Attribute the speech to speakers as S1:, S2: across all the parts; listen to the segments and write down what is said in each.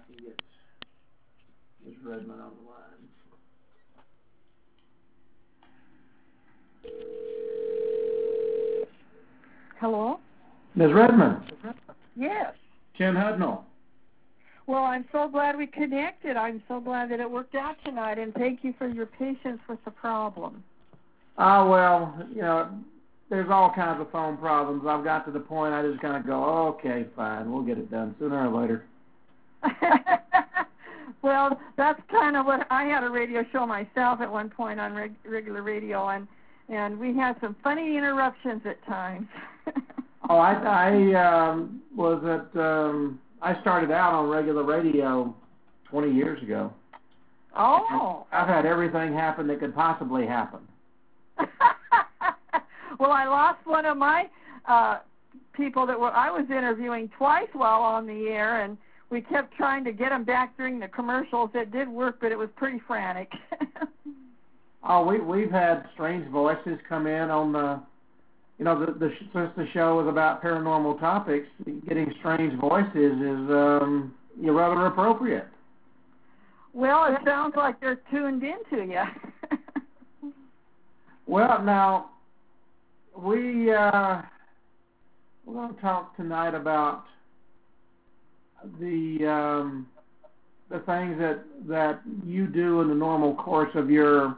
S1: can get Ms. Redmond on the line.
S2: Hello?
S1: Ms. Redmond.
S2: Yes.
S1: Ken Hudnall.
S2: Well, I'm so glad we connected. I'm so glad that it worked out tonight, and thank you for your patience with the problem.
S1: Well, there's all kinds of phone problems. I've got to the point I just kind of go, okay, fine, we'll get it done sooner or later.
S2: Well, that's kind of what I had a radio show myself at one point on regular radio, and we had some funny interruptions at times.
S1: I started out on regular radio 20 years ago.
S2: Oh.
S1: I've had everything happen that could possibly happen.
S2: Well, I lost one of my people that I was interviewing twice while on the air, and we kept trying to get them back during the commercials. It did work, but it was pretty frantic.
S1: We've had strange voices come in on the. Since the show is about paranormal topics, getting strange voices is rather appropriate.
S2: Well, it sounds like they're tuned into you.
S1: Well, now, we're going to talk tonight about the things that you do in the normal course of your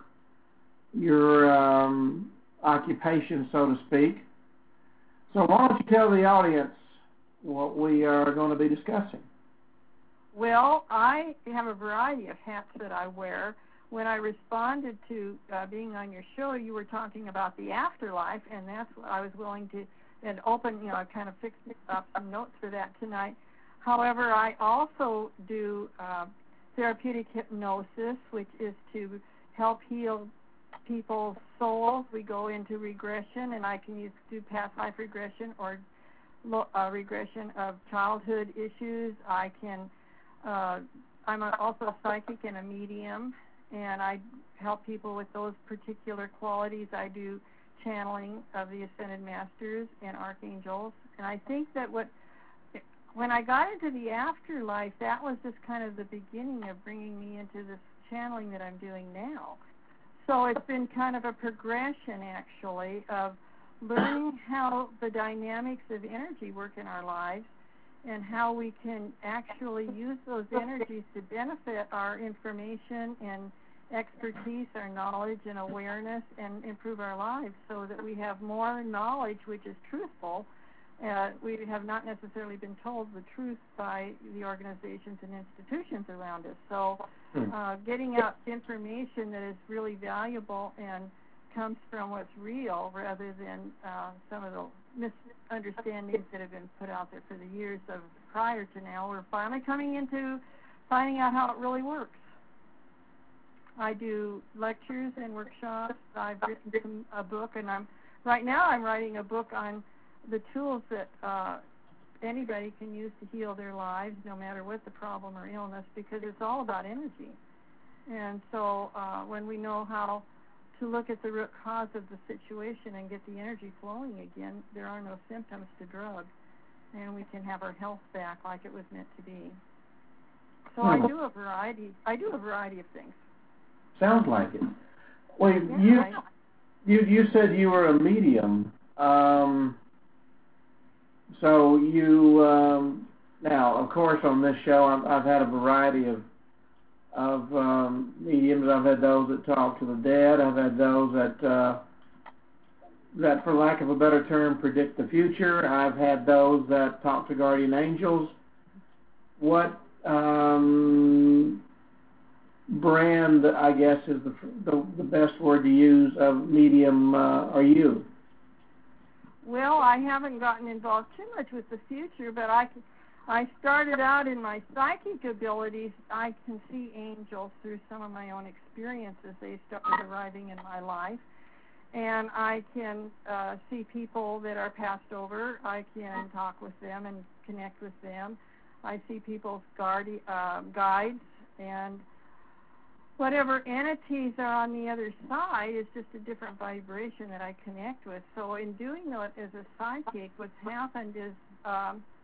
S1: occupation, so to speak. So why don't you tell the audience what we are going to be discussing?
S2: Well, I have a variety of hats that I wear. When I responded to being on your show, you were talking about the afterlife, and that's what I was willing to, and I kind of fixed up some notes for that tonight. However, I also do therapeutic hypnosis, which is to help heal people's souls. We go into regression, and I can do past life regression or regression of childhood issues. I'm also a psychic and a medium, and I help people with those particular qualities. I do channeling of the Ascended Masters and Archangels, and I think that when I got into the afterlife, that was just kind of the beginning of bringing me into this channeling that I'm doing now. So it's been kind of a progression, actually, of learning how the dynamics of energy work in our lives and how we can actually use those energies to benefit our information and expertise, our knowledge and awareness, and improve our lives so that we have more knowledge which is truthful. We have not necessarily been told the truth by the organizations and institutions around us. So getting out information that is really valuable and comes from what's real rather than some of the misunderstandings that have been put out there for the years of prior to now. We're finally coming into finding out how it really works. I do lectures and workshops. I've written a book, and right now I'm writing a book on the tools that anybody can use to heal their lives, no matter what the problem or illness, because it's all about energy. And so when we know how to look at the root cause of the situation and get the energy flowing again, there are no symptoms to drug, and we can have our health back like it was meant to be. So I do a variety of things.
S1: Sounds like it. Well,
S2: Yeah,
S1: you said you were a medium. So you now, of course, on this show, I've had a variety of mediums. I've had those that talk to the dead. I've had those that, for lack of a better term, predict the future. I've had those that talk to guardian angels. What brand, I guess, is the best word to use of medium are you?
S2: Well, I haven't gotten involved too much with the future, but I started out in my psychic abilities. I can see angels through some of my own experiences. They started arriving in my life. And I can see people that are passed over. I can talk with them and connect with them. I see people's guides, and whatever entities are on the other side is just a different vibration that I connect with. So in doing that as a psychic, what's happened is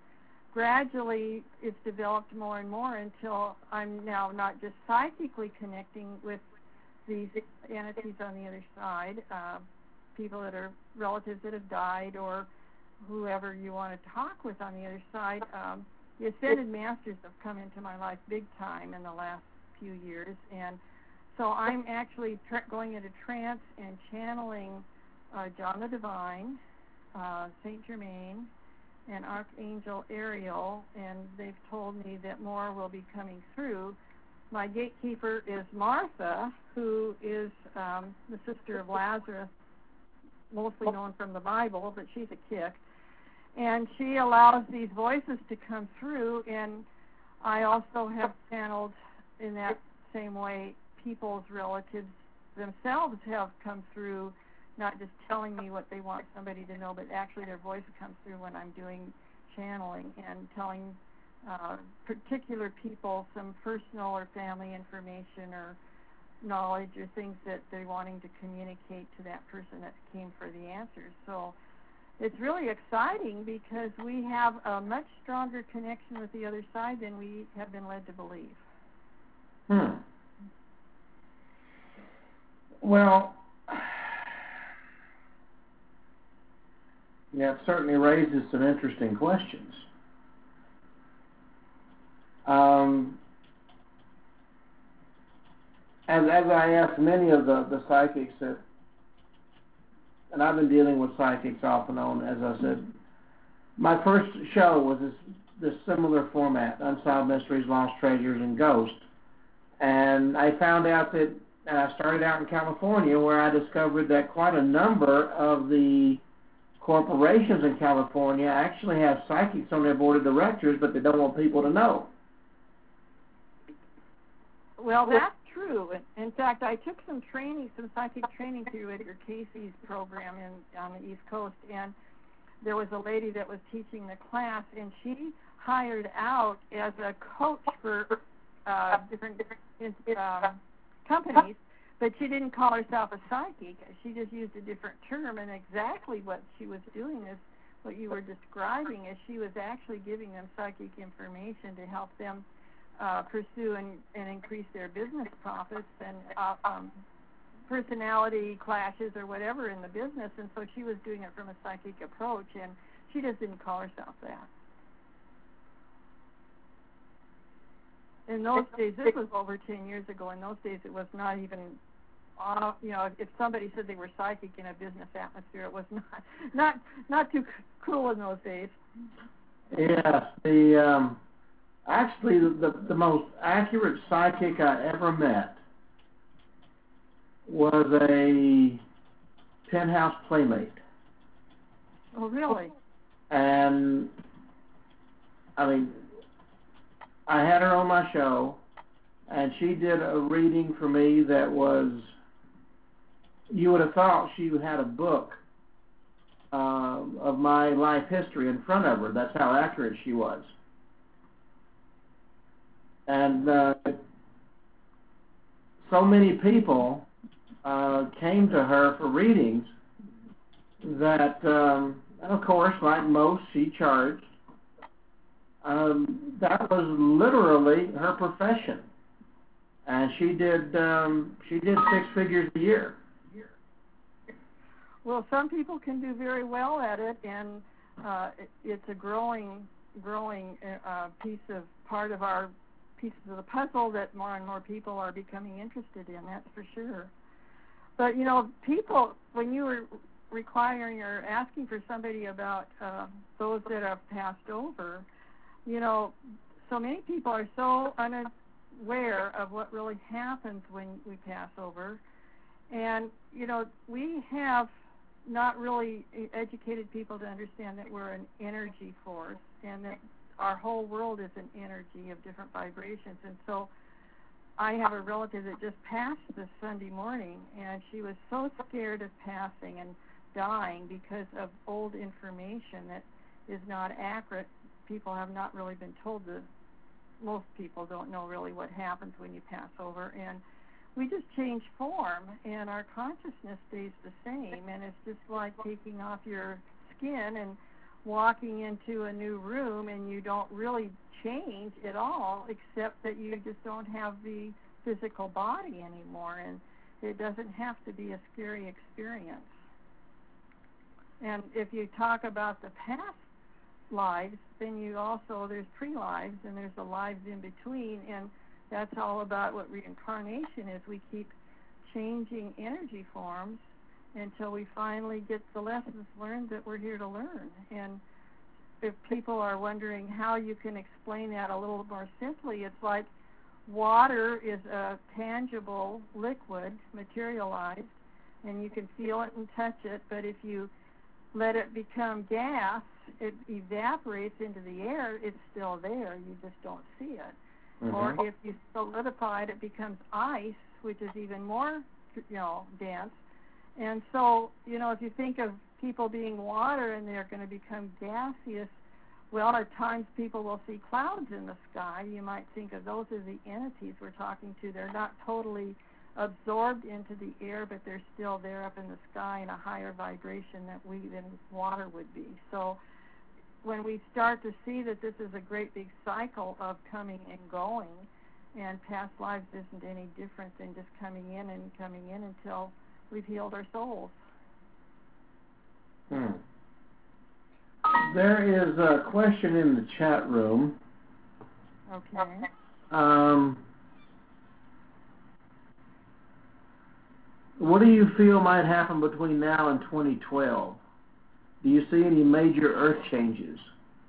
S2: gradually it's developed more and more until I'm now not just psychically connecting with these entities on the other side, people that are relatives that have died or whoever you want to talk with on the other side. The Ascended Masters have come into my life big time in the last few years, and so I'm actually going into trance and channeling John the Divine, Saint Germain, and Archangel Ariel, and they've told me that more will be coming through. My gatekeeper is Martha, who is the sister of Lazarus, mostly known from the Bible, but she's a kick. And she allows these voices to come through, and I also have channeled in that same way people's relatives themselves have come through, not just telling me what they want somebody to know, but actually their voice comes through when I'm doing channeling and telling particular people some personal or family information or knowledge or things that they're wanting to communicate to that person that came for the answers. So it's really exciting because we have a much stronger connection with the other side than we have been led to believe.
S1: Well, yeah, it certainly raises some interesting questions. As I asked many of the psychics that, and I've been dealing with psychics off and on, as I said, my first show was this similar format, Unsolved Mysteries, Lost Treasures, and Ghosts. And I found out that, and I started out in California, where I discovered that quite a number of the corporations in California actually have psychics on their board of directors, but they don't want people to know.
S2: Well, that's true. In fact, I took some psychic training through Edgar Casey's program on the East Coast, and there was a lady that was teaching the class, and she hired out as a coach for different companies, but she didn't call herself a psychic. She just used a different term, and exactly what she was doing is what you were describing, is she was actually giving them psychic information to help them pursue and increase their business profits and personality clashes or whatever in the business, and so she was doing it from a psychic approach, and she just didn't call herself that. In those days, this was over 10 years ago, in those days it was not even, if somebody said they were psychic in a business atmosphere, it was not too cool in those days.
S1: Yes, actually, the most accurate psychic I ever met was a Penthouse Playmate.
S2: Oh, really?
S1: And, I mean, I had her on my show, and she did a reading for me that was, you would have thought she had a book of my life history in front of her. That's how accurate she was. And so many people came to her for readings that, and of course, like most, she charged. That was literally her profession, and she did 6 figures a year.
S2: Well, some people can do very well at it, and it's a growing part of our pieces of the puzzle that more and more people are becoming interested in. That's for sure. But people, when you were requiring or asking for somebody about those that have passed over, so many people are so unaware of what really happens when we pass over. And, we have not really educated people to understand that we're an energy force and that our whole world is an energy of different vibrations. And so I have a relative that just passed this Sunday morning, and she was so scared of passing and dying because of old information that is not accurate. People have not really been told most people don't know really what happens when you pass over, and we just change form, and our consciousness stays the same, and it's just like taking off your skin and walking into a new room and you don't really change at all, except that you just don't have the physical body anymore, and it doesn't have to be a scary experience. And if you talk about the past lives, then you also, there's pre-lives and there's the lives in between, and that's all about what reincarnation is. We keep changing energy forms until we finally get the lessons learned that we're here to learn. And if people are wondering how you can explain that a little more simply, it's like water is a tangible liquid, materialized, and you can feel it and touch it, but if you let it become gas, it evaporates into the air, it's still there, you just don't see it.
S1: Mm-hmm.
S2: Or if you solidify it, it becomes ice, which is even more, dense. And so, if you think of people being water and they're going to become gaseous, well, at times people will see clouds in the sky. You might think of those as the entities we're talking to. They're not totally absorbed into the air, but they're still there up in the sky in a higher vibration than water would be. So when we start to see that this is a great big cycle of coming and going, and past lives isn't any different than just coming in until we've healed our souls.
S1: There is a question in the chat room.
S2: Okay.
S1: What do you feel might happen between now and 2012? Do you see any major earth changes?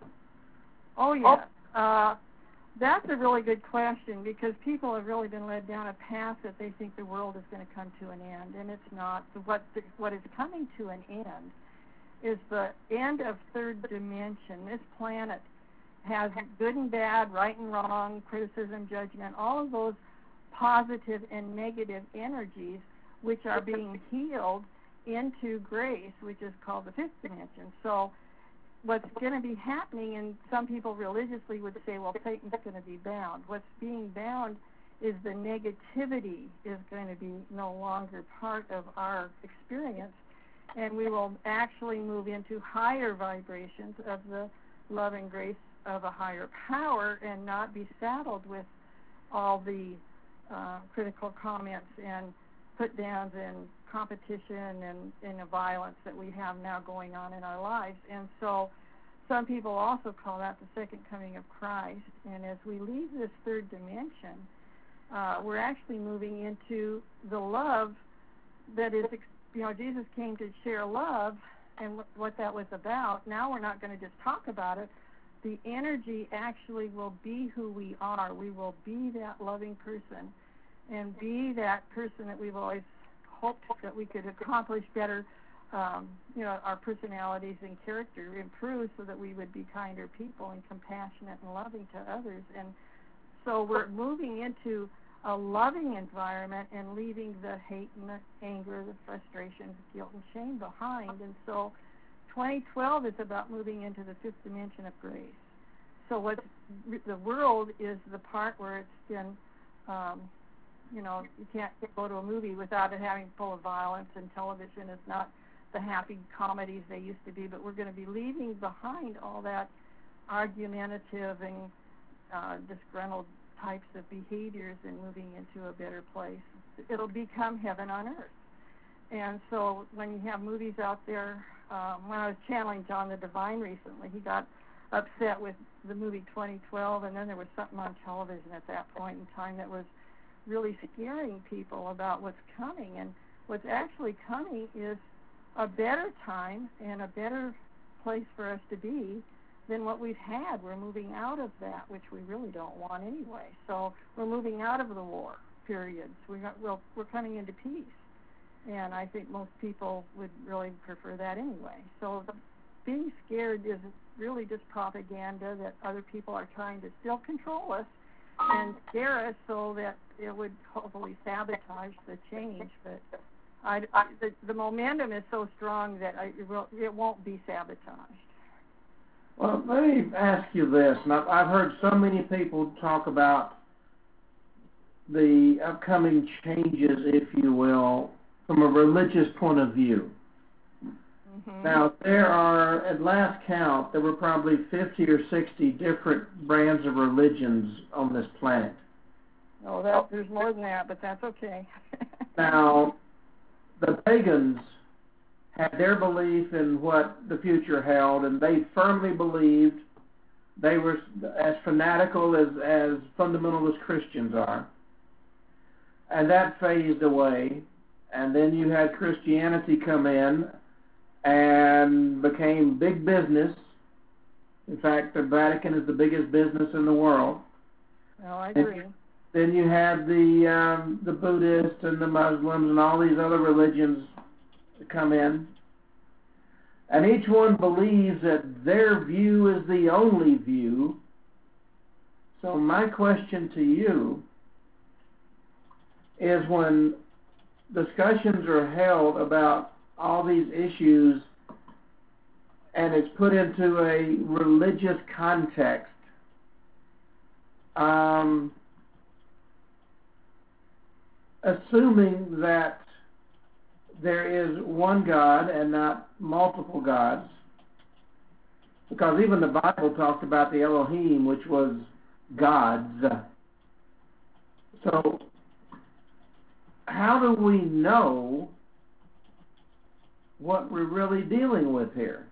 S2: Oh, yeah. That's a really good question, because people have really been led down a path that they think the world is going to come to an end, and it's not. What is coming to an end is the end of third dimension. This planet has good and bad, right and wrong, criticism, judgment, all of those positive and negative energies which are being healed into grace, which is called the fifth dimension. So what's going to be happening, and some people religiously would say, well, Satan's going to be bound. What's being bound is the negativity is going to be no longer part of our experience, and we will actually move into higher vibrations of the love and grace of a higher power and not be saddled with all the critical comments and put-downs and competition and the violence that we have now going on in our lives. And so some people also call that the second coming of Christ. And as we leave this third dimension, we're actually moving into the love that is, Jesus came to share love and what that was about. Now we're not going to just talk about it. The energy actually will be who we are. We will be that loving person and be that person that we've always hoped that we could accomplish better, our personalities and character improve so that we would be kinder people and compassionate and loving to others. And so we're moving into a loving environment and leaving the hate and the anger, the frustration, the guilt and shame behind. And so 2012 is about moving into the fifth dimension of grace. So the world is the part where it's been, you can't go to a movie without it having full of violence, and television is not the happy comedies they used to be, but we're going to be leaving behind all that argumentative and disgruntled types of behaviors and moving into a better place. It'll become heaven on earth. And so when you have movies out there, when I was channeling John the Divine recently, he got upset with the movie 2012, and then there was something on television at that point in time that was really scaring people about what's coming. And what's actually coming is a better time and a better place for us to be than what we've had. We're moving out of that, which we really don't want anyway. So we're moving out of the war periods. We're coming into peace. And I think most people would really prefer that anyway. So being scared is really just propaganda that other people are trying to still control us and scare us so that it would hopefully sabotage the change. But the momentum is so strong that it won't be sabotaged.
S1: Well, let me ask you this. And I've heard so many people talk about the upcoming changes, if you will, from a religious point of view. Now, there are, at last count, there were probably 50 or 60 different brands of religions on this planet.
S2: Oh, there's more than that, but that's okay.
S1: Now, the pagans had their belief in what the future held, and they firmly believed they were as fanatical as fundamentalist Christians are. And that phased away, and then you had Christianity come in and became big business. In fact, the Vatican is the biggest business in the world.
S2: Well, I agree.
S1: Then you had the Buddhists and the Muslims and all these other religions come in. And each one believes that their view is the only view. So my question to you is, when discussions are held about all these issues and it's put into a religious context, assuming that there is one God and not multiple gods, because even the Bible talked about the Elohim, which was gods. So how do we know what we're really dealing with here?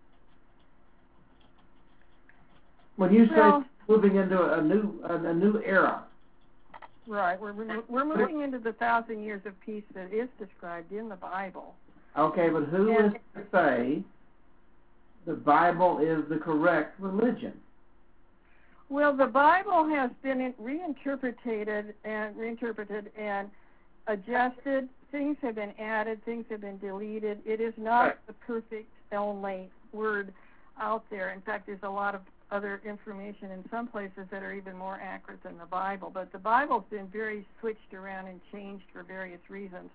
S1: When you say moving into a new era.
S2: Right, we're moving into the 1,000 years of peace that is described in the Bible.
S1: Okay, but who is to say the Bible is the correct religion?
S2: Well, the Bible has been reinterpreted and adjusted. Things have been added, things have been deleted. It is not the perfect only word out there. In fact, there's a lot of other information in some places that are even more accurate than the Bible. But the Bible's been very switched around and changed for various reasons.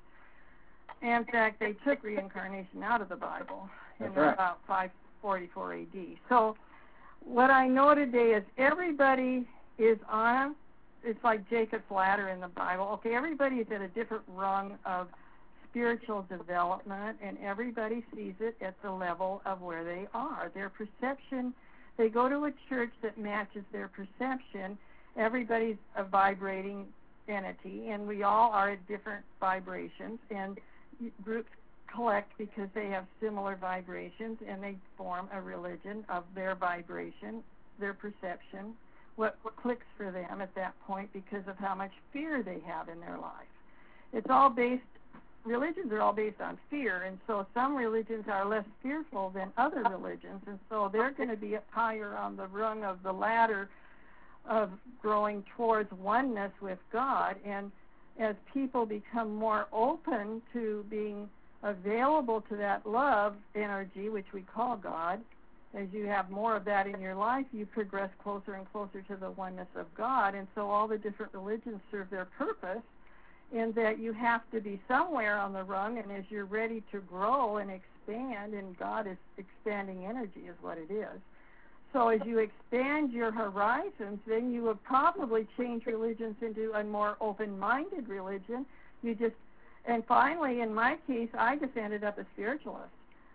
S2: In fact, they took reincarnation out of the Bible in about 544 AD. So what I know today is everybody is on, it's like Jacob's ladder in the Bible. Okay, everybody is at a different rung of spiritual development, and everybody sees it at the level of where they are. Their perception, they go to a church that matches their perception. Everybody's a vibrating entity, and we all are at different vibrations, and groups collect because they have similar vibrations, and they form a religion of their vibration, their perception, what clicks for them at that point because of how much fear they have in their life. It's all based, religions are all based on fear, and so some religions are less fearful than other religions, and so they're going to be up higher on the rung of the ladder of growing towards oneness with God. And as people become more open to being available to that love energy, which we call God, as you have more of that in your life, you progress closer and closer to the oneness of God. And so all the different religions serve their purpose, in that you have to be somewhere on the rung, and as you're ready to grow and expand, and God is expanding energy is what it is. So as you expand your horizons, then you would probably change religions into a more open-minded religion. And finally, in my case, I just ended up a spiritualist.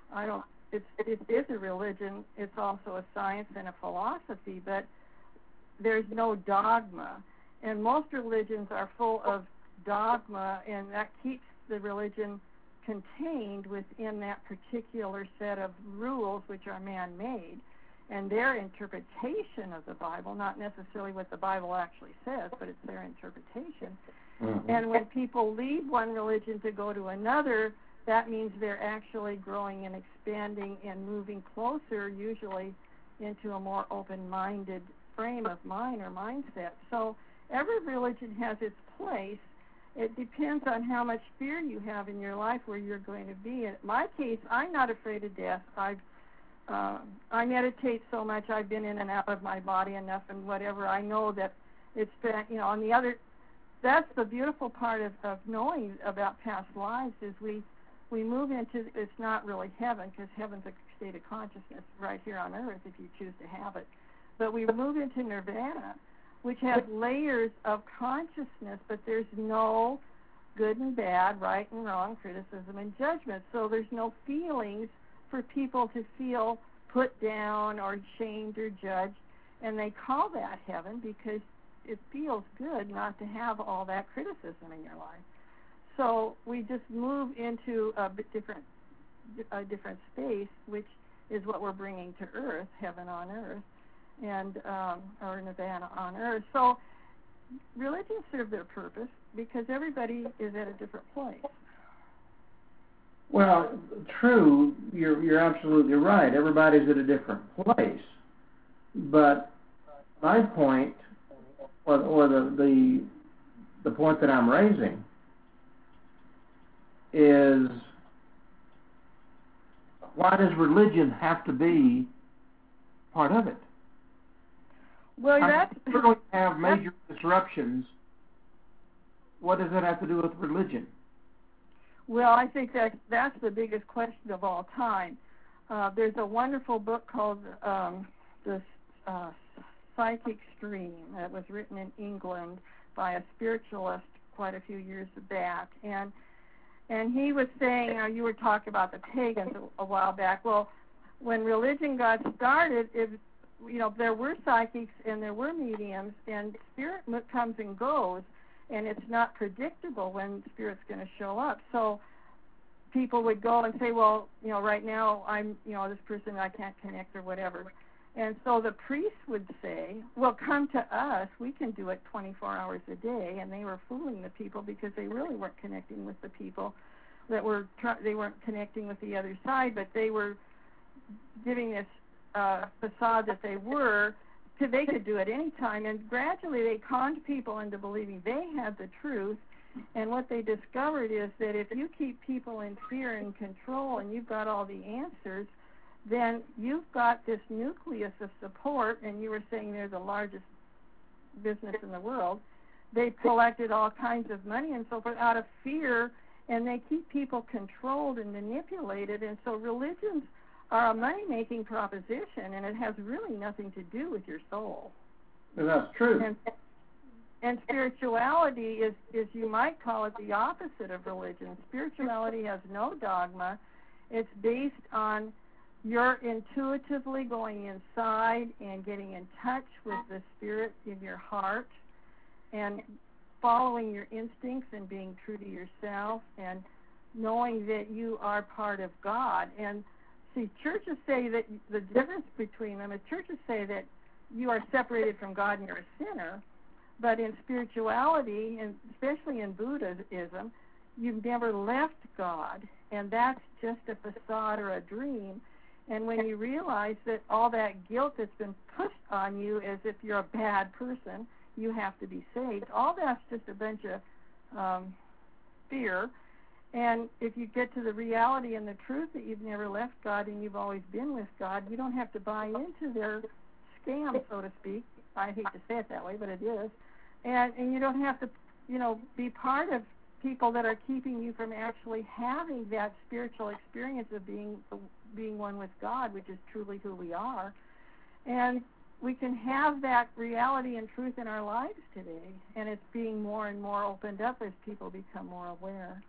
S2: It is a religion. It's also a science and a philosophy, but there's no dogma. And most religions are full of dogma, and that keeps the religion contained within that particular set of rules, which are man-made, and their interpretation of the Bible, not necessarily what the Bible actually says, but it's their interpretation. Mm-hmm. And when people leave one religion to go to another, that means they're actually growing and expanding and moving closer, usually into a more open-minded frame of mind or mindset. So every religion has its place. It depends on how much fear you have in your life where you're going to be. In my case, I'm not afraid of death. I meditate so much. I've been in and out of my body enough and whatever. I know that it's been, on the other, that's the beautiful part of knowing about past lives is we move into, it's not really heaven, because heaven's a state of consciousness right here on earth if you choose to have it. But we move into nirvana, which has layers of consciousness, but there's no good and bad, right and wrong, criticism and judgment. So there's no feelings for people to feel put down or shamed or judged, and they call that heaven because it feels good not to have all that criticism in your life. So we just move into a different space, which is what we're bringing to earth, heaven on earth, and or nirvana on earth. So religions serve their purpose because everybody is at a different place.
S1: Well, true, you're absolutely right. Everybody's at a different place. But my point, or the point that I'm raising, is why does religion have to be part of it?
S2: Well,
S1: we're going to have major disruptions. What does that have to do with religion?
S2: Well, I think that's the biggest question of all time. There's a wonderful book called The Psychic Stream that was written in England by a spiritualist quite a few years back, and he was saying, you were talking about the pagans a while back. Well, when religion got started, there were psychics and there were mediums, and spirit comes and goes, and it's not predictable when spirit's going to show up. So people would go and say, well, right now I'm, this person I can't connect or whatever. And so the priest would say, well, come to us. We can do it 24 hours a day. And they were fooling the people because they really weren't connecting with the people they weren't connecting with the other side, but they were giving this facade that they could do it any time. And gradually they conned people into believing they had the truth. And what they discovered is that if you keep people in fear and control and you've got all the answers, then you've got this nucleus of support, and you were saying they're the largest business in the world. They collected all kinds of money and so forth out of fear, and they keep people controlled and manipulated. And so religions are a money-making proposition, and it has really nothing to do with your soul.
S1: And that's true.
S2: And spirituality is, you might call it, the opposite of religion. Spirituality has no dogma. It's based on you're intuitively going inside and getting in touch with the spirit in your heart and following your instincts and being true to yourself and knowing that you are part of God. And see, churches say that the difference between them is churches say that you are separated from God and you're a sinner, but in spirituality, and especially in Buddhism, you've never left God, and that's just a facade or a dream. And when you realize that all that guilt that's been pushed on you as if you're a bad person, you have to be saved, all that's just a bunch of fear. And if you get to the reality and the truth that you've never left God and you've always been with God, you don't have to buy into their scam, so to speak. I hate to say it that way, but it is. And you don't have to, be part of people that are keeping you from actually having that spiritual experience of being one with God, which is truly who we are. And we can have that reality and truth in our lives today, and it's being more and more opened up as people become more aware.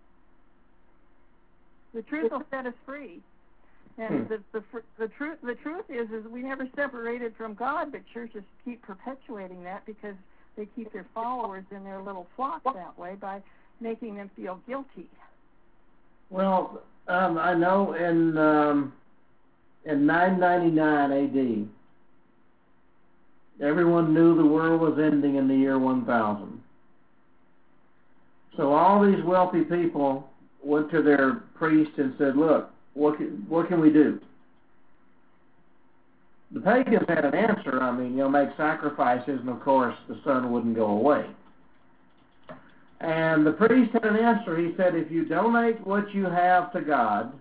S2: The truth will set us free. And the truth is we never separated from God, but churches keep perpetuating that because they keep their followers in their little flock that way by making them feel guilty.
S1: Well, I know in 999 A.D., everyone knew the world was ending in the year 1000. So all these wealthy people went to their priest and said, look, what can we do? The pagans had an answer. Make sacrifices, and of course the sun wouldn't go away. And the priest had an answer. He said, if you donate what you have to God,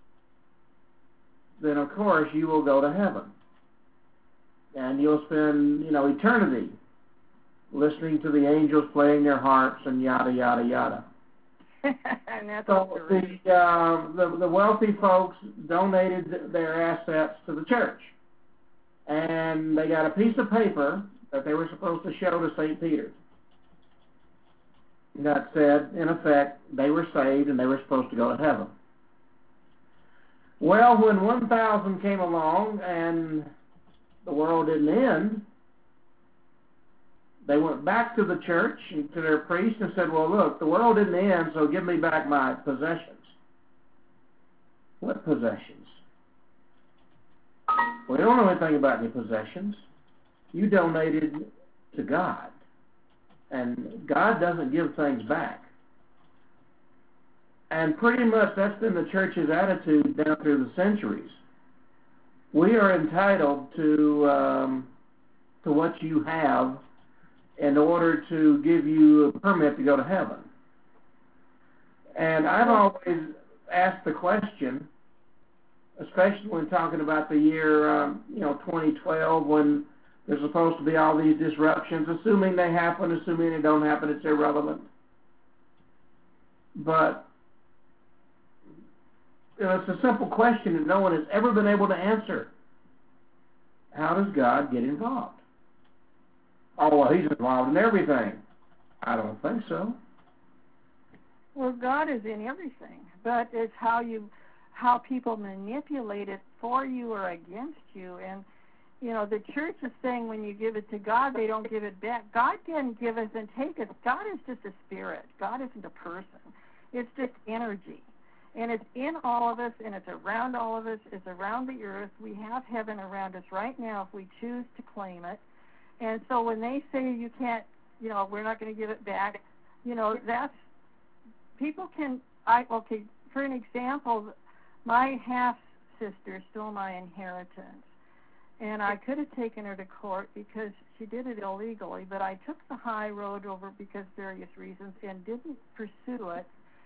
S1: then of course you will go to heaven. And you'll spend, eternity listening to the angels playing their harps and yada, yada, yada.
S2: And that's
S1: so the wealthy folks donated their assets to the church. And they got a piece of paper that they were supposed to show to St. Peter's. That said, in effect, they were saved and they were supposed to go to heaven. Well, when 1,000 came along and the world didn't end, they went back to the church and to their priest and said, well, look, the world didn't end, so give me back my possessions. What possessions? We don't know anything about any possessions. You donated to God, and God doesn't give things back. And pretty much that's been the church's attitude down through the centuries. We are entitled to what you have in order to give you a permit to go to heaven. And I've always asked the question, especially when talking about the year 2012, when there's supposed to be all these disruptions, assuming they happen, assuming they don't happen, it's irrelevant. But it's a simple question that no one has ever been able to answer. How does God get involved? Oh, well, he's involved in everything. I don't think so.
S2: Well, God is in everything, but it's how people manipulate it for you or against you. And, the church is saying when you give it to God, they don't give it back. God can give us and take us. God is just a spirit. God isn't a person. It's just energy. And it's in all of us, and it's around all of us. It's around the earth. We have heaven around us right now if we choose to claim it. And so when they say you can't, we're not going to give it back, that's, people can, for an example, my half-sister stole my inheritance. And I could have taken her to court because she did it illegally, but I took the high road over because various reasons and didn't pursue it.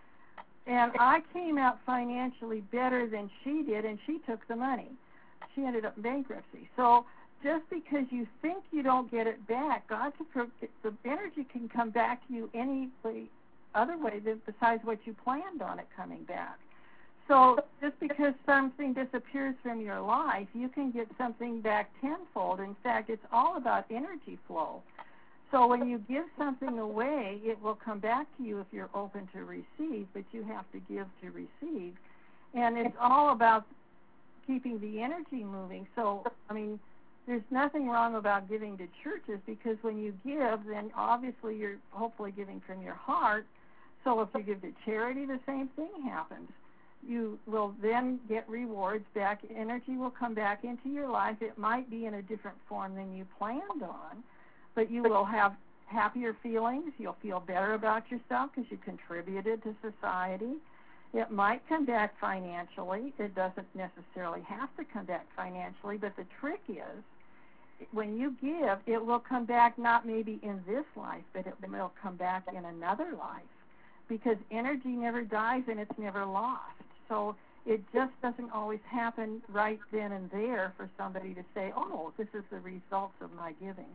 S2: And I came out financially better than she did, and she took the money. She ended up in bankruptcy. So just because you think you don't get it back, the energy can come back to you any other way besides what you planned on it coming back. So just because something disappears from your life, you can get something back tenfold. In fact, it's all about energy flow. So when you give something away, it will come back to you if you're open to receive, but you have to give to receive. And it's all about keeping the energy moving. So, there's nothing wrong about giving to churches because when you give, then obviously you're hopefully giving from your heart. So if you give to charity, the same thing happens. You will then get rewards back. Energy will come back into your life. It might be in a different form than you planned on, but you will have happier feelings. You'll feel better about yourself because you contributed to society. It might come back financially. It doesn't necessarily have to come back financially, but the trick is when you give, it will come back not maybe in this life, but it will come back in another life because energy never dies and it's never lost. So it just doesn't always happen right then and there for somebody to say, oh, this is the results of my giving.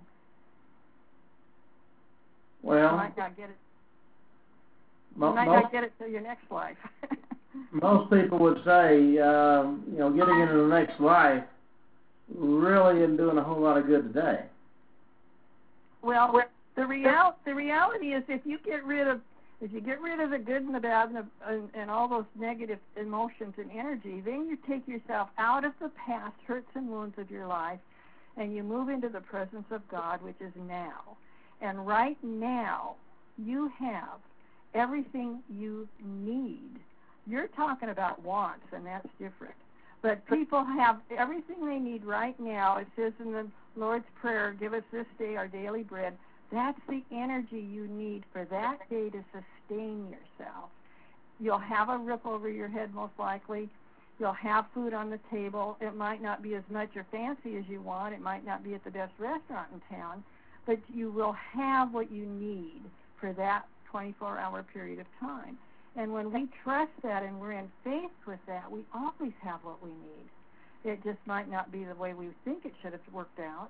S1: Well,
S2: you might not get it. You might not get it till your next life.
S1: Most people would say, getting into the next life really isn't doing a whole lot of good today.
S2: Well, the reality is if you get rid of the good and the bad and all those negative emotions and energy, then you take yourself out of the past hurts and wounds of your life, and you move into the presence of God, which is now. And right now, you have everything you need. You're talking about wants, and that's different. But people have everything they need right now. It says in the Lord's Prayer, give us this day our daily bread. That's the energy you need for that day to sustain yourself. You'll have a roof over your head most likely. You'll have food on the table. It might not be as much or fancy as you want. It might not be at the best restaurant in town. But you will have what you need for that 24-hour period of time. And when we trust that and we're in faith with that, we always have what we need. It just might not be the way we think it should have worked out.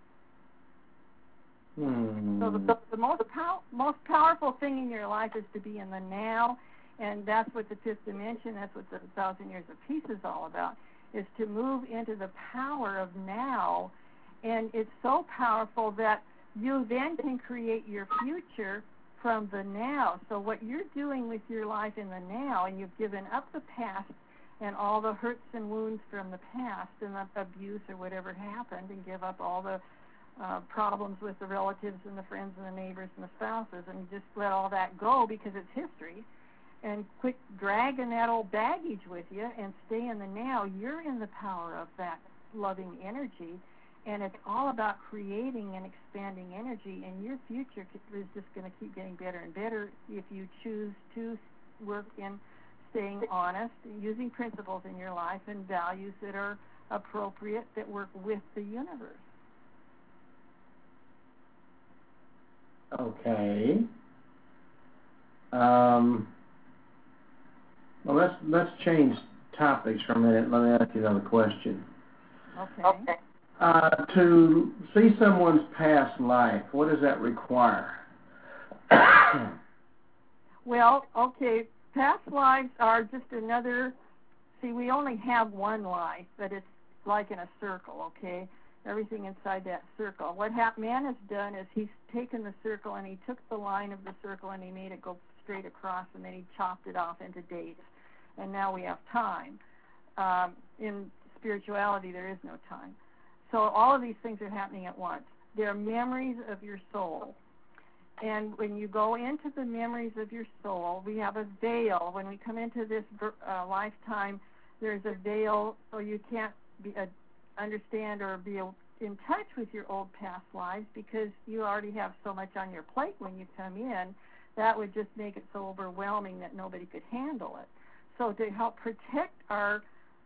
S2: So the most powerful thing in your life is to be in the now, and that's what the fifth dimension, that's what the 1,000 Years of Peace is all about, is to move into the power of now. And it's so powerful that you then can create your future from the now. So what you're doing with your life in the now, and you've given up the past and all the hurts and wounds from the past and the abuse or whatever happened, and give up all the problems with the relatives and the friends and the neighbors and the spouses, and just let all that go because it's history, and quit dragging that old baggage with you and stay in the now. You're in the power of that loving energy, and it's all about creating and expanding energy, and your future is just going to keep getting better and better if you choose to work in staying honest, using principles in your life and values that are appropriate, that work with the universe.
S1: Okay. Well, let's change topics for a minute. Let me ask you another question.
S2: Okay.
S1: To see someone's past life, what does that require?
S2: Well, okay, past lives are just another. See, we only have one life, but it's like in a circle. Okay. Everything inside that circle. What man has done is he's taken the circle and he took the line of the circle and he made it go straight across, and then he chopped it off into dates. And now we have time. In spirituality, there is no time. So all of these things are happening at once. They're memories of your soul. And when you go into the memories of your soul, we have a veil. When we come into this lifetime, there's a veil, so you can't understand or be in touch with your old past lives because you already have so much on your plate when you come in. That would just make it so overwhelming that nobody could handle it. So to help protect our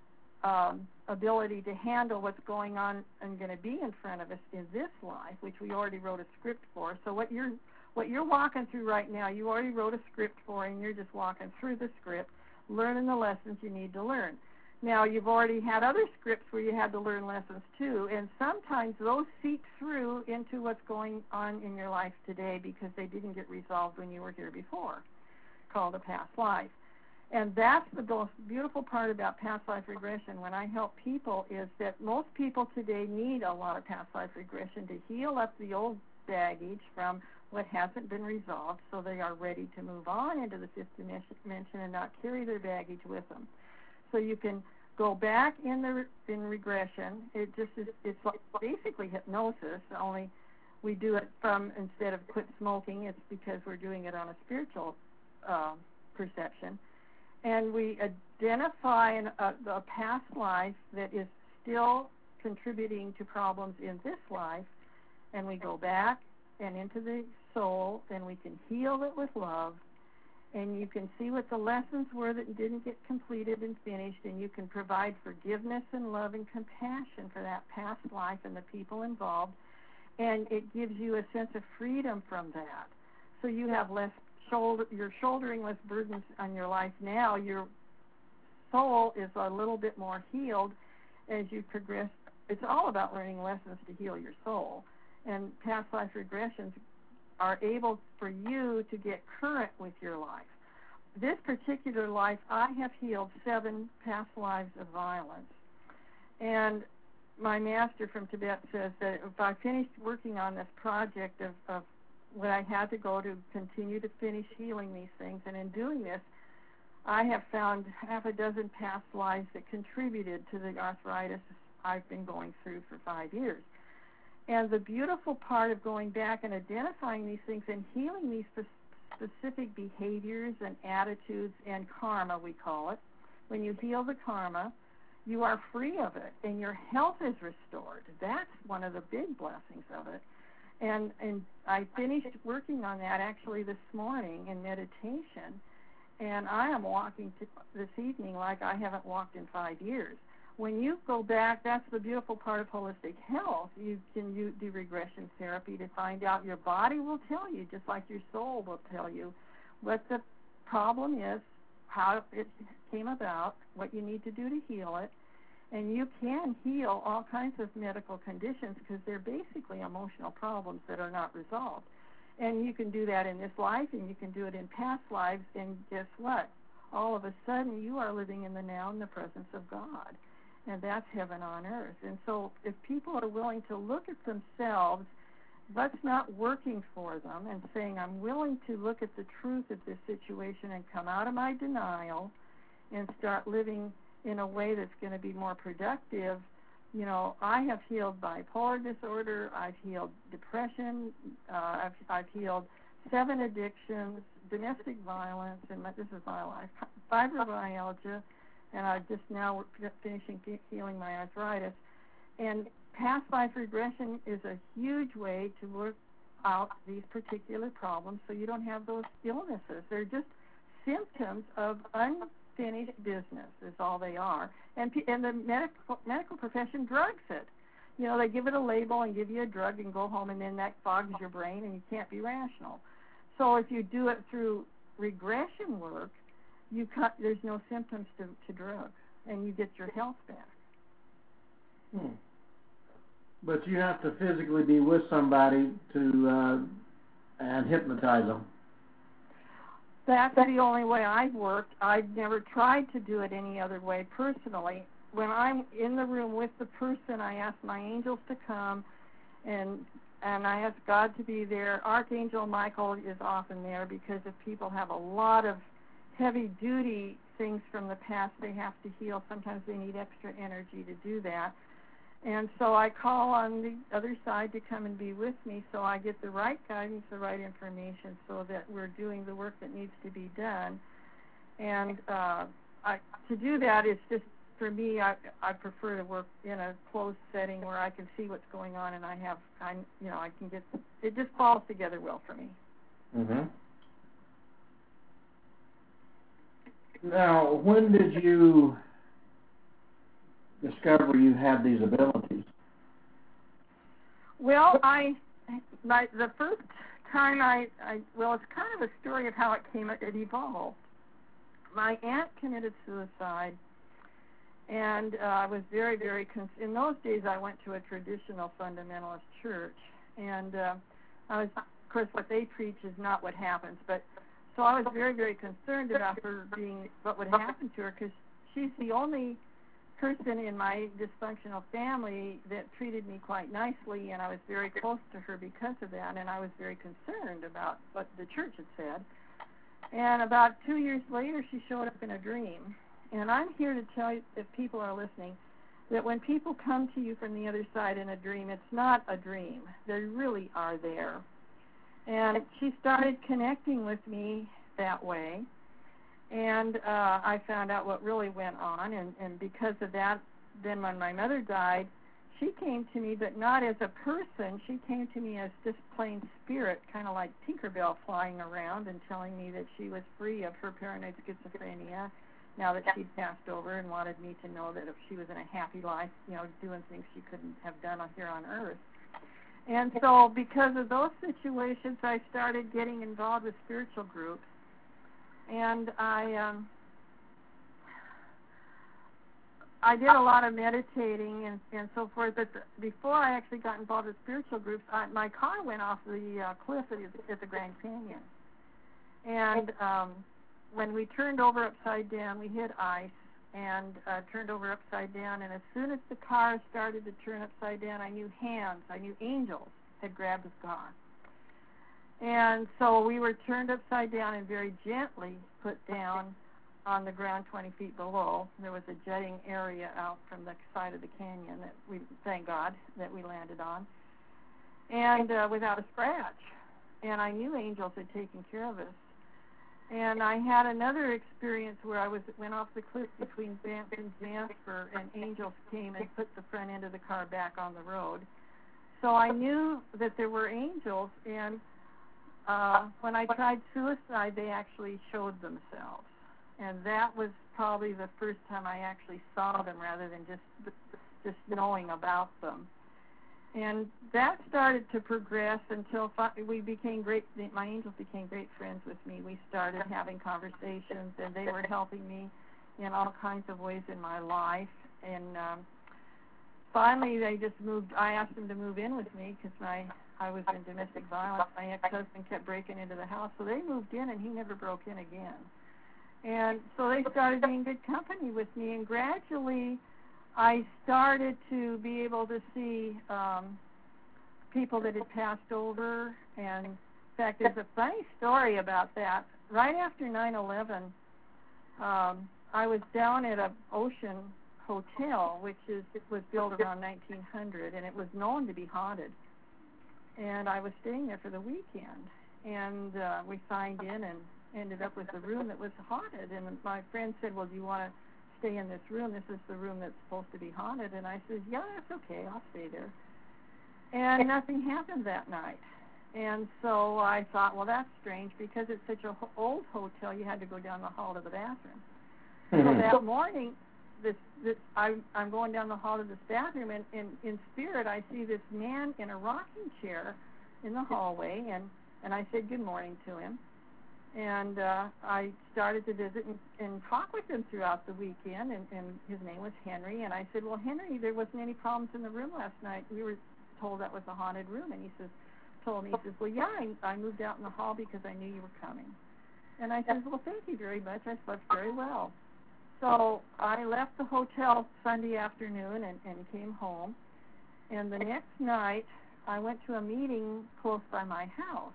S2: ability to handle what's going on and going to be in front of us in this life, which we already wrote a script for. So what you're walking through right now, you already wrote a script for, and you're just walking through the script, learning the lessons you need to learn. Now, you've already had other scripts where you had to learn lessons too, and sometimes those seep through into what's going on in your life today because they didn't get resolved when you were here before, called a past life. And that's the most beautiful part about past life regression when I help people, is that most people today need a lot of past life regression to heal up the old baggage from what hasn't been resolved, so they are ready to move on into the fifth dimension and not carry their baggage with them. So you can go back in regression. It's like basically hypnosis, only we do it from, instead of quit smoking, it's because we're doing it on a spiritual perception. And we identify a past life that is still contributing to problems in this life, and we go back and into the soul, and we can heal it with love, and you can see what the lessons were that didn't get completed and finished, and you can provide forgiveness and love and compassion for that past life and the people involved, and it gives you a sense of freedom from that. So you have less you're shouldering less burdens on your life now. Your soul is a little bit more healed as you progress. It's all about learning lessons to heal your soul, and past life regressions are able for you to get current with your life. This particular life, I have healed 7 past lives of violence. And my master from Tibet says that if I finished working on this project of what I had to go to continue to finish healing these things, and in doing this, I have found half a dozen past lives that contributed to the arthritis I've been going through for 5 years. And the beautiful part of going back and identifying these things and healing these specific behaviors and attitudes and karma, we call it, when you heal the karma, you are free of it and your health is restored. That's one of the big blessings of it. And I finished working on that actually this morning in meditation, and I am walking this evening like I haven't walked in 5 years. When you go back, that's the beautiful part of holistic health. You can do regression therapy to find out. Your body will tell you, just like your soul will tell you, what the problem is, how it came about, what you need to do to heal it. And you can heal all kinds of medical conditions because they're basically emotional problems that are not resolved. And you can do that in this life, and you can do it in past lives, and guess what? All of a sudden, you are living in the now in the presence of God. And that's heaven on earth. And so if people are willing to look at themselves, what's not working for them, and saying, I'm willing to look at the truth of this situation and come out of my denial and start living in a way that's going to be more productive. You know, I have healed bipolar disorder, I've healed depression, I've healed 7 addictions, domestic violence, and this is my life, fibromyalgia, and I'm just now finishing healing my arthritis. And past life regression is a huge way to work out these particular problems so you don't have those illnesses. They're just symptoms of unfinished business is all they are. And the medical profession drugs it. You know, they give it a label and give you a drug and go home, and then that fogs your brain and you can't be rational. So if you do it through regression work, there's no symptoms to drugs, and you get your health back.
S1: But you have to physically be with somebody to and hypnotize them.
S2: That's the only way I've worked. I've never tried to do it any other way personally. When I'm in the room with the person, I ask my angels to come, and I ask God to be there. Archangel Michael is often there because if people have a lot of heavy-duty things from the past they have to heal, sometimes they need extra energy to do that. And so I call on the other side to come and be with me so I get the right guidance, the right information so that we're doing the work that needs to be done. And to do that, it's just, for me, I prefer to work in a closed setting where I can see what's going on and I can get, it just falls together well for me.
S1: Mm-hmm. Now, when did you discover you had these abilities?
S2: Well, the first time well, it's kind of a story of how it evolved. My aunt committed suicide, and I was very, very in those days I went to a traditional fundamentalist church, and I was, of course, what they preach is not what happens, but so I was very, very concerned about her what would happen to her, because she's the only person in my dysfunctional family that treated me quite nicely, and I was very close to her because of that, and I was very concerned about what the church had said. And about 2 years later, she showed up in a dream. And I'm here to tell you, if people are listening, that when people come to you from the other side in a dream, it's not a dream. They really are there. And she started connecting with me that way. And I found out what really went on, and because of that, then when my mother died, she came to me, but not as a person. She came to me as just plain spirit, kind of like Tinkerbell flying around and telling me that she was free of her paranoid schizophrenia now that she'd passed over, and wanted me to know that if she was in a happy life, doing things she couldn't have done here on Earth. And so because of those situations, I started getting involved with spiritual groups. And I did a lot of meditating and so forth, but before I actually got involved with spiritual groups, my car went off the cliff at the Grand Canyon. And when we turned over upside down, we hit ice and turned over upside down, and as soon as the car started to turn upside down, I knew angels had grabbed the car. And so we were turned upside down and very gently put down on the ground 20 feet below. There was a jetting area out from the side of the canyon that we, thank God, that we landed on, and without a scratch. And I knew angels had taken care of us. And I had another experience where I went off the cliff between Banff and Jasper, and angels came and put the front end of the car back on the road. So I knew that there were angels, and when I tried suicide, they actually showed themselves. And that was probably the first time I actually saw them rather than just knowing about them. And that started to progress until we became my angels became great friends with me. We started having conversations, and they were helping me in all kinds of ways in my life. And finally, I asked them to move in with me because I was in domestic violence. My ex-husband kept breaking into the house, so they moved in, and he never broke in again. And so they started being good company with me, and gradually I started to be able to see people that had passed over. And in fact, there's a funny story about that. Right after 9/11, I was down at a Ocean Hotel, it was built around 1900, and it was known to be haunted. And I was staying there for the weekend, and we signed in and ended up with a room that was haunted. And my friend said, well, do you want to stay in this room? This is the room that's supposed to be haunted. And I said, yeah, that's okay. I'll stay there. And nothing happened that night. And so I thought, well, that's strange, because it's such an old hotel, you had to go down the hall to the bathroom. So that morning, I'm going down the hall to this bathroom, and in spirit, I see this man in a rocking chair in the hallway, and I said good morning to him. And I started to visit and talk with him throughout the weekend, and his name was Henry. And I said, well, Henry, there wasn't any problems in the room last night. We were told that was a haunted room. And he says, well, yeah, I moved out in the hall because I knew you were coming. And I said, well, thank you very much. I slept very well. So I left the hotel Sunday afternoon and came home. And the next night, I went to a meeting close by my house.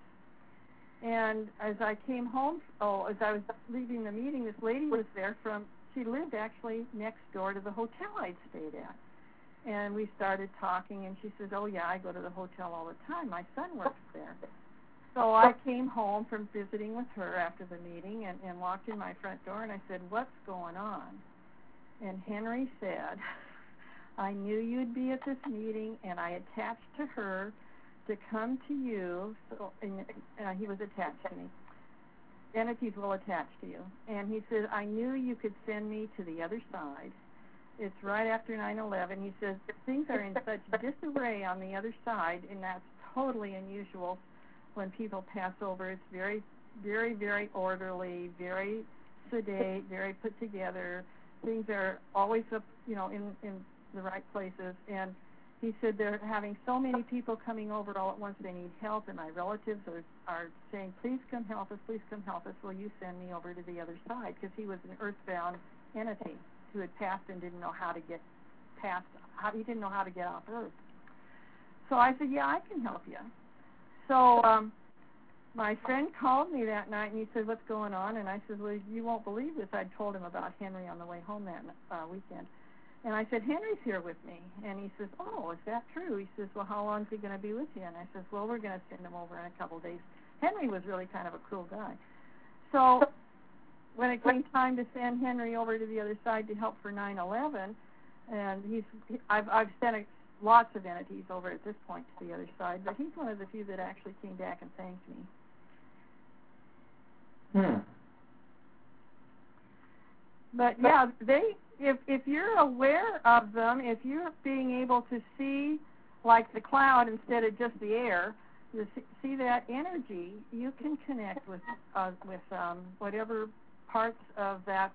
S2: And as I came home, as I was leaving the meeting, this lady was there she lived actually next door to the hotel I'd stayed at. And we started talking, and she says, oh, yeah, I go to the hotel all the time. My son works there. So I came home from visiting with her after the meeting and walked in my front door, and I said, what's going on? And Henry said, I knew you'd be at this meeting, and I attached to her to come to you. And he was attached to me. Entities will attach to you. And he said, I knew you could send me to the other side. It's right after 9/11. He says, things are in such disarray on the other side, and that's totally unusual when people pass over. It's very, very, very orderly, very sedate, very put together. Things are always up, in the right places. And he said they're having so many people coming over all at once. They need help, and my relatives are saying, please come help us, please come help us. Will you send me over to the other side? Because he was an earthbound entity who had passed and didn't know how to get past. He didn't know how to get off Earth. So I said, yeah, I can help you. So my friend called me that night, and he said, what's going on? And I said, well, you won't believe this. I told him about Henry on the way home that weekend. And I said, Henry's here with me. And he says, oh, is that true? He says, well, how long is he going to be with you? And I says, well, we're going to send him over in a couple of days. Henry was really kind of a cool guy. So when it came time to send Henry over to the other side to help for 9/11, and I've sent lots of entities over at this point to the other side, but he's one of the few that actually came back and thanked me. But yeah, if you're aware of them, if you're being able to see like the cloud instead of just the air, you see that energy, you can connect with whatever parts of that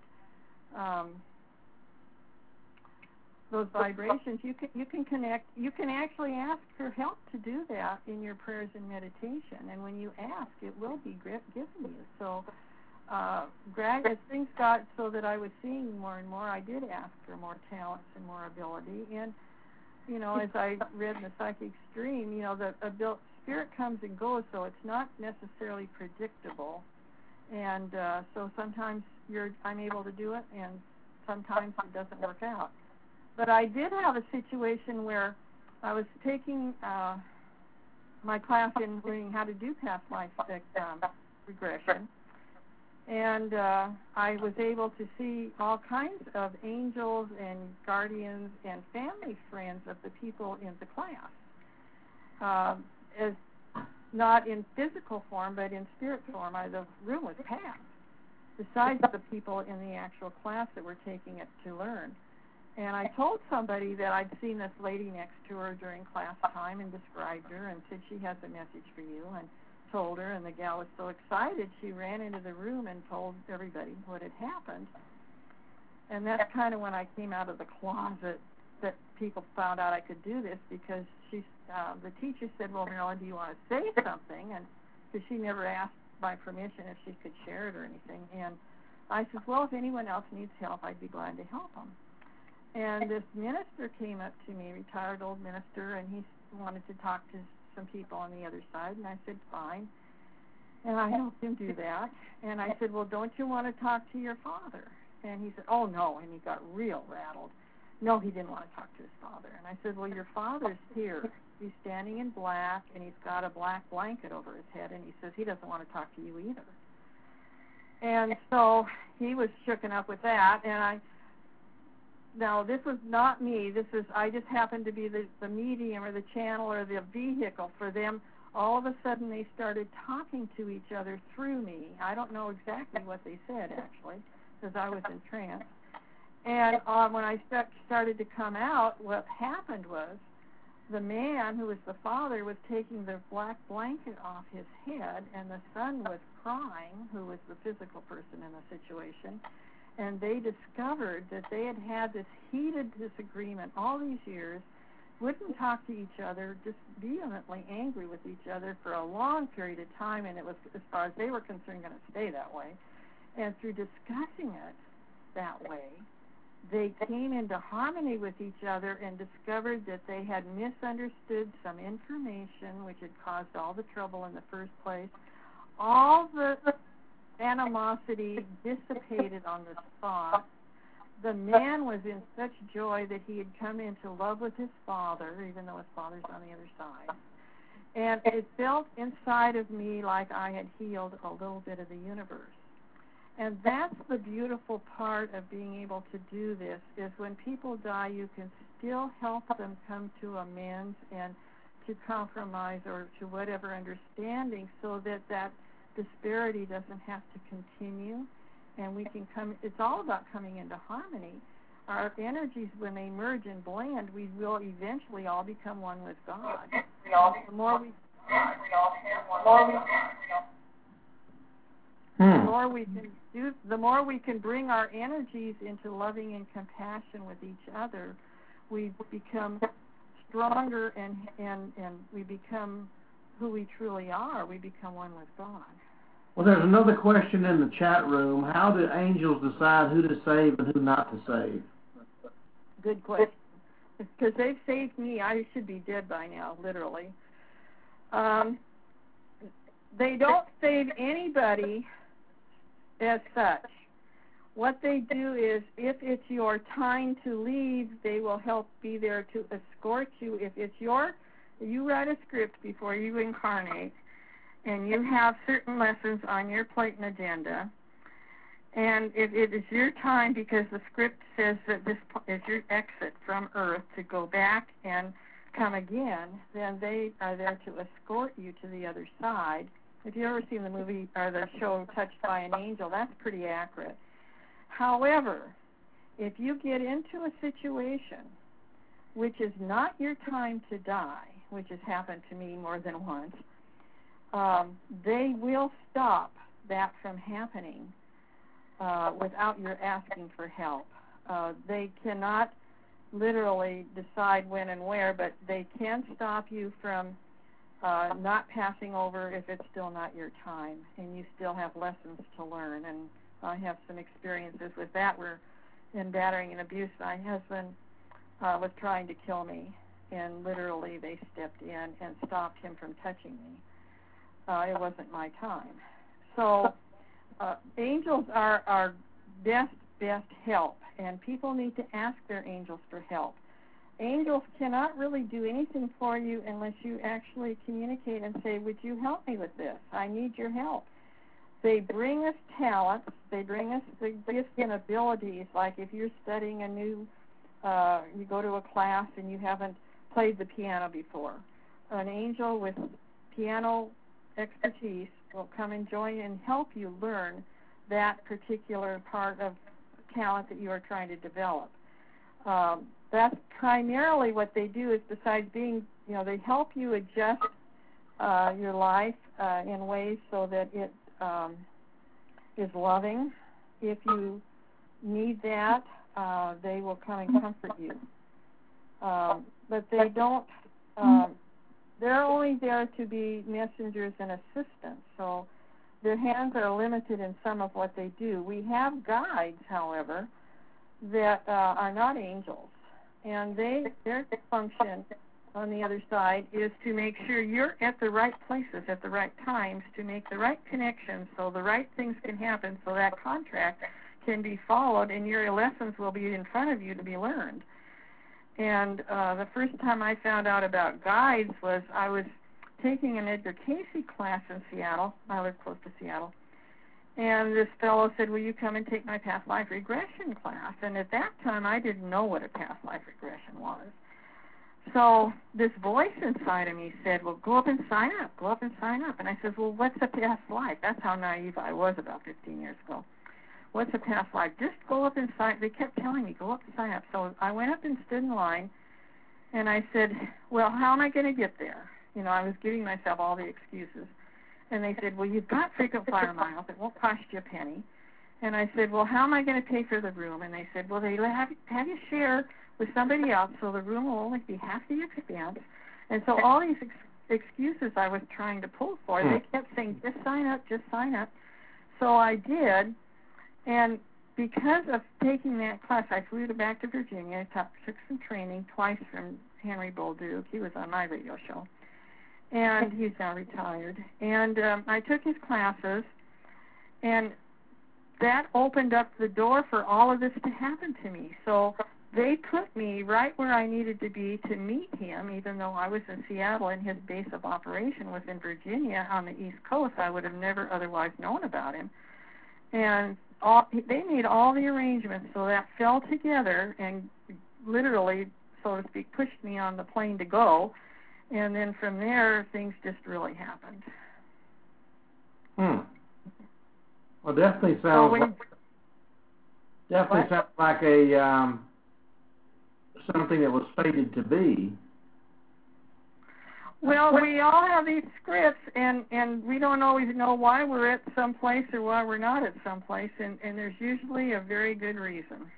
S2: those vibrations. You can connect. You can actually ask for help to do that in your prayers and meditation. And when you ask, it will be given you. So, as things got so that I was seeing more and more, I did ask for more talents and more ability. And as I read in the Psychic Stream, the spirit comes and goes, so it's not necessarily predictable. And so sometimes I'm able to do it, and sometimes it doesn't work out. But I did have a situation where I was taking my class in learning how to do past life regression, and I was able to see all kinds of angels and guardians and family friends of the people in the class, as not in physical form, but in spirit form. The room was packed, besides the people in the actual class that were taking it to learn. And I told somebody that I'd seen this lady next to her during class time and described her and said, she has a message for you, and told her, and the gal was so excited she ran into the room and told everybody what had happened. And that's kind of when I came out of the closet that people found out I could do this, because the teacher said, well, Marilyn, do you want to say something? And because she never asked my permission if she could share it or anything. And I said, well, if anyone else needs help, I'd be glad to help them. And this minister came up to me, retired old minister, and he wanted to talk to some people on the other side. And I said, fine. And I helped him do that. And I said, well, don't you want to talk to your father? And he said, oh, no, and he got real rattled. No, he didn't want to talk to his father. And I said, well, your father's here. He's standing in black, and he's got a black blanket over his head, and he says he doesn't want to talk to you either. And so he was shooken up with that, and now this was not me. I just happened to be the medium or the channel or the vehicle for them. All of a sudden they started talking to each other through me. I don't know exactly what they said, actually, because I was in trance. And when I started to come out, what happened was the man who was the father was taking the black blanket off his head, and the son was crying, who was the physical person in the situation. And they discovered that they had had this heated disagreement all these years, wouldn't talk to each other, just vehemently angry with each other for a long period of time, and it was, as far as they were concerned, going to stay that way. And through discussing it that way, they came into harmony with each other and discovered that they had misunderstood some information which had caused all the trouble in the first place. All the animosity dissipated on the spot. The man was in such joy that he had come into love with his father, even though his father's on the other side. And it felt inside of me like I had healed a little bit of the universe. And that's the beautiful part of being able to do this, is when people die, you can still help them come to amends and to compromise or to whatever understanding, so that that disparity doesn't have to continue, and we can come. It's all about coming into harmony. Our energies, when they merge and blend, we will eventually all become one with God. The more we can do, the more we can bring our energies into loving and compassion with each other, we become stronger, and we become who we truly are. We become one with God.
S1: Well, there's another question in the chat room. How do angels decide who to save and who not to save?
S2: Good question. Because they've saved me. I should be dead by now, literally. They don't save anybody as such. What they do is, if it's your time to leave, they will help be there to escort you. If it's you write a script before you incarnate, and you have certain lessons on your plate and agenda, and if it is your time, because the script says that this is your exit from Earth to go back and come again, then they are there to escort you to the other side. If you've ever seen the movie or the show Touched by an Angel, that's pretty accurate. However, if you get into a situation which is not your time to die, which has happened to me more than once, they will stop that from happening without your asking for help. They cannot literally decide when and where, but they can stop you from not passing over if it's still not your time, and you still have lessons to learn. And I have some experiences with that, where in battering and abuse, my husband was trying to kill me, and literally they stepped in and stopped him from touching me. It wasn't my time. So angels are our best help, and people need to ask their angels for help. Angels cannot really do anything for you unless you actually communicate and say, would you help me with this? I need your help. They bring us talents. They bring us the gifts and abilities. Like if you're studying a new, you go to a class and you haven't played the piano before, an angel with piano expertise will come and join and help you learn that particular part of talent that you are trying to develop. That's primarily what they do, is besides being, they help you adjust your life in ways so that it is loving. If you need that, they will come and comfort you. But they don't, they're only there to be messengers and assistants, so their hands are limited in some of what they do. We have guides, however, that are not angels, and their function on the other side is to make sure you're at the right places at the right times, to make the right connections so the right things can happen, so that contract can be followed, and your lessons will be in front of you to be learned. And the first time I found out about guides was I was taking an Edgar Cayce class in Seattle. I live close to Seattle. And this fellow said, will you come and take my past life regression class? And at that time, I didn't know what a past life regression was. So this voice inside of me said, well, go up and sign up. Go up and sign up. And I said, well, what's a past life? That's how naive I was about 15 years ago. What's a past life? Just go up and sign. They kept telling me, go up and sign up. So I went up and stood in line, and I said, well, how am I going to get there? You know, I was giving myself all the excuses. And they said, well, you've got frequent flyer miles. It won't cost you a penny. And I said, well, how am I going to pay for the room? And they said, well, they have you share with somebody else, so the room will only be half the expense. And so all these excuses I was trying to pull for, they kept saying, just sign up, just sign up. So I did. And because of taking that class, I flew back to Virginia. I took some training twice from Henry Bolduc. He was on my radio show. And he's now retired. And I took his classes, and that opened up the door for all of this to happen to me. So they put me right where I needed to be to meet him, even though I was in Seattle and his base of operation was in Virginia on the East Coast. I would have never otherwise known about him. And they made all the arrangements, so that fell together and literally, so to speak, pushed me on the plane to go. And then from there, things just really happened.
S1: Well, definitely sounds sounds like a something that was fated to be.
S2: Well, we all have these scripts, and we don't always know why we're at some place or why we're not at some place, and there's usually a very good reason.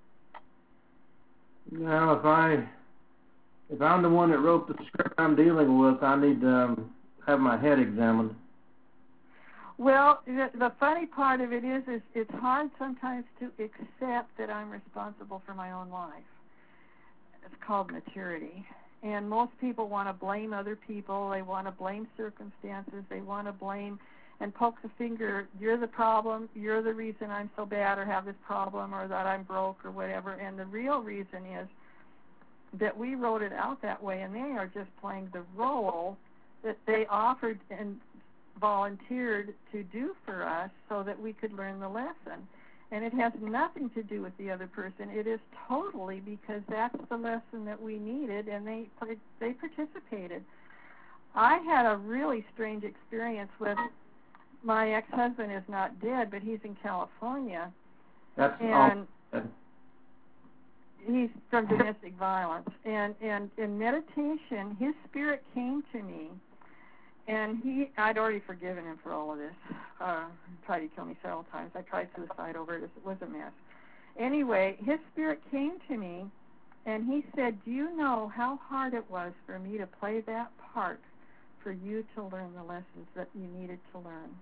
S1: Now, if I'm the one that wrote the script I'm dealing with, I need to have my head examined.
S2: Well, the funny part of it is it's hard sometimes to accept that I'm responsible for my own life. It's called maturity. And most people want to blame other people. They want to blame circumstances. They want to blame and poke the finger. You're the problem. You're the reason I'm so bad or have this problem or that I'm broke or whatever. And the real reason is that we wrote it out that way, and they are just playing the role that they offered and volunteered to do for us so that we could learn the lesson. And it has nothing to do with the other person. It is totally because that's the lesson that we needed, and they participated. I had a really strange experience with my ex-husband is not dead, but he's in California.
S1: That's
S2: and he's from domestic violence. And in meditation, his spirit came to me, and I'd already forgiven him for all of this. Tried to kill me several times. I tried suicide over it. It was a mess. Anyway, his spirit came to me, and he said, do you know how hard it was for me to play that part for you to learn the lessons that you needed to learn?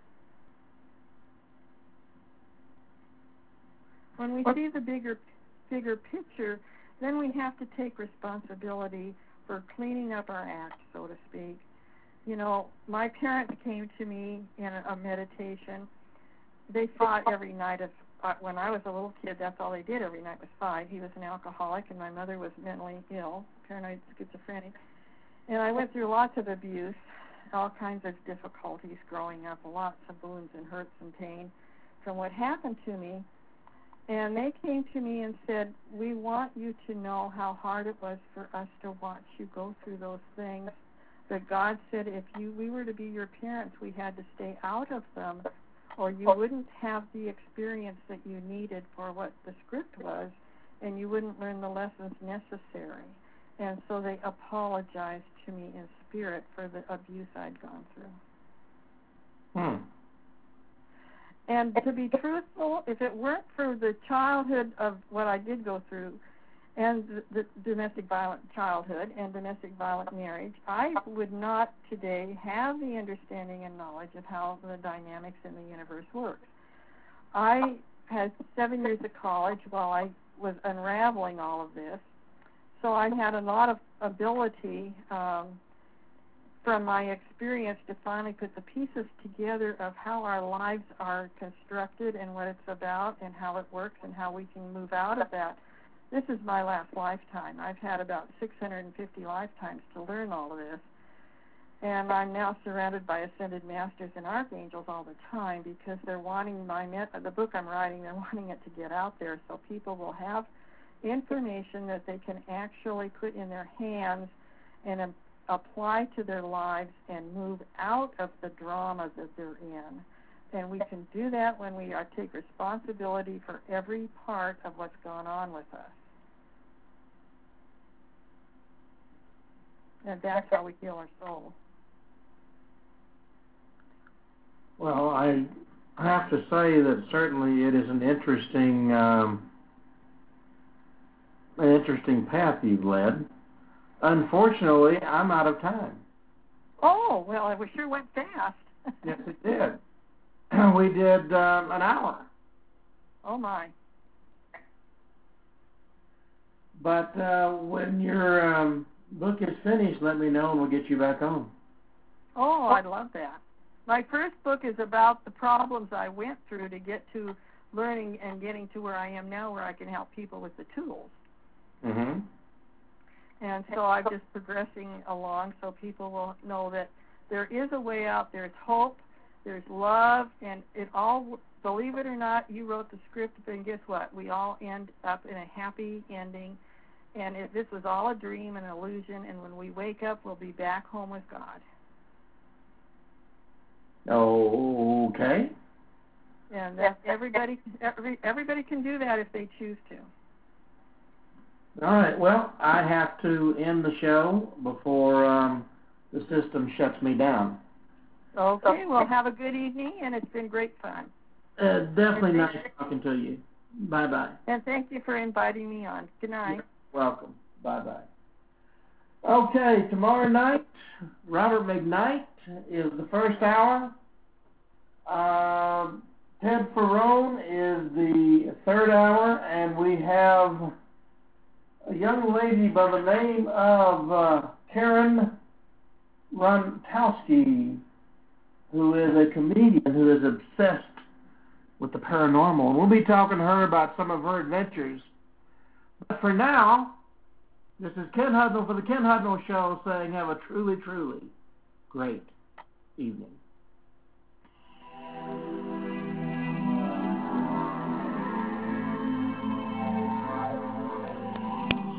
S2: When we see the bigger picture, then we have to take responsibility for cleaning up our act, so to speak. You know, my parents came to me in a meditation. They fought every night. When I was a little kid, that's all they did every night was fight. He was an alcoholic, and my mother was mentally ill, paranoid schizophrenic. And I went through lots of abuse, all kinds of difficulties growing up, lots of wounds and hurts and pain from what happened to me. And they came to me and said, we want you to know how hard it was for us to watch you go through those things. That God said if we were to be your parents, we had to stay out of them, or you wouldn't have the experience that you needed for what the script was, and you wouldn't learn the lessons necessary. And so they apologized to me in spirit for the abuse I'd gone through. And to be truthful, if it weren't for the childhood of what I did go through, and the domestic violent childhood and domestic violent marriage, I would not today have the understanding and knowledge of how the dynamics in the universe works. I had 7 years of college while I was unraveling all of this, so I had a lot of ability from from my experience to finally put the pieces together of how our lives are constructed and what it's about and how it works and how we can move out of that. This is my last lifetime. I've had about 650 lifetimes to learn all of this. And I'm now surrounded by ascended masters and archangels all the time because they're wanting the book I'm writing, they're wanting it to get out there so people will have information that they can actually put in their hands and apply to their lives and move out of the drama that they're in. And we can do that when we take responsibility for every part of what's going on with us. And that's how we heal our soul.
S1: Well, I have to say that certainly it is an interesting path you've led. Unfortunately, I'm out of time.
S2: Oh, well, it sure went fast.
S1: Yes, it did. We did an hour.
S2: Oh, my.
S1: But when your book is finished, let me know and we'll get you back on.
S2: Oh, I'd love that. My first book is about the problems I went through to get to learning and getting to where I am now, where I can help people with the tools.
S1: Mm-hmm.
S2: And so I'm just progressing along so people will know that there is a way out. There's hope. There's love. And it all, believe it or not, you wrote the script, and guess what? We all end up in a happy ending. And this was all a dream, an illusion, and when we wake up, we'll be back home with God.
S1: Okay.
S2: And that everybody can do that if they choose to.
S1: All right. Well, I have to end the show before the system shuts me down.
S2: Okay. Well, have a good evening, and it's been great fun.
S1: Definitely nice talking to you. Bye-bye.
S2: And thank you for inviting me on. Good night.
S1: You're welcome. Bye-bye. Okay, tomorrow night, Robert McKnight is the first hour. Ted Ferrone is the third hour, and we have a young lady by the name of Karen Rontowski, who is a comedian who is obsessed with the paranormal. And we'll be talking to her about some of her adventures. But for now, this is Ken Hudnall for the Ken Hudnall Show saying have a truly, truly great evening.